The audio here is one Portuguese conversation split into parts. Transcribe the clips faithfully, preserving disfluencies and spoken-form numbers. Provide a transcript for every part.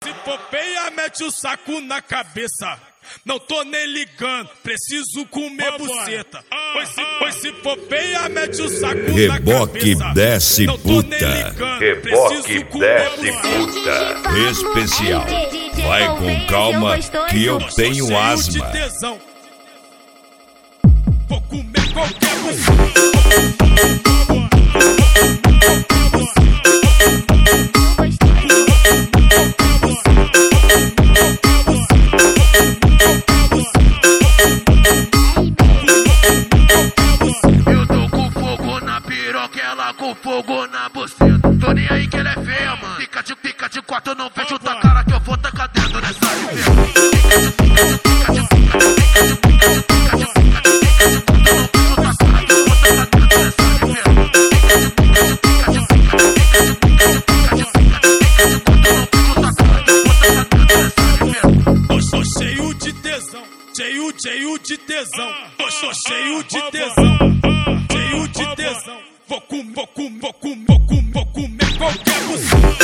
Se popeia, mete o saco na cabeça. Não tô nem ligando, preciso comer buceta. Pois se, pois se popeia, mete o saco Reboque na cabeça. desce Não tô nem puta. ligando, Reboque preciso comer desce buceta. puta. Especial. Vai com calma que eu tenho cheio asma. de tesão. Vou comer qualquer buceta. Ela com fogo na buceta. Tô nem aí que ela é feia, mano. Fica de, fica de quatro, não vejo tua cara que eu vou tacar dentro nessa riveta. Fica de, fica de, fica de, fica de, fica de, fica de, fica de, fica de, fica de quatro, não vejo tua cara que eu vou tacar dentro nessa riveta. Fica de, fica de, fica de, fica de, fica de, fica de, fica de, fica de, fica de quatro, não vejo tua cara que eu vou tacar dentro nessa riveta. Tô, tô cheio de tesão, cheio, cheio de tesão. Tô, tô cheio de tesão, cheio de tesão. Vou comer, vou comer, vou comer, vou comer, vou comer qualquer buceta.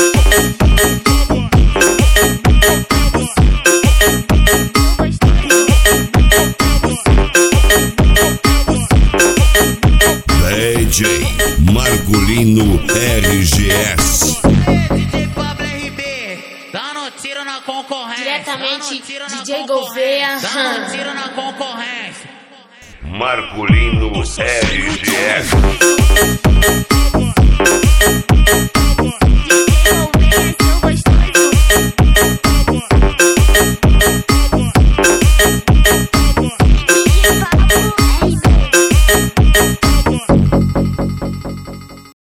D J Marculino R G S. D J Pablo R B, dando tiro na concorrência. Diretamente D J Gouveia, dando tiro na concorrência. Marculino R G S.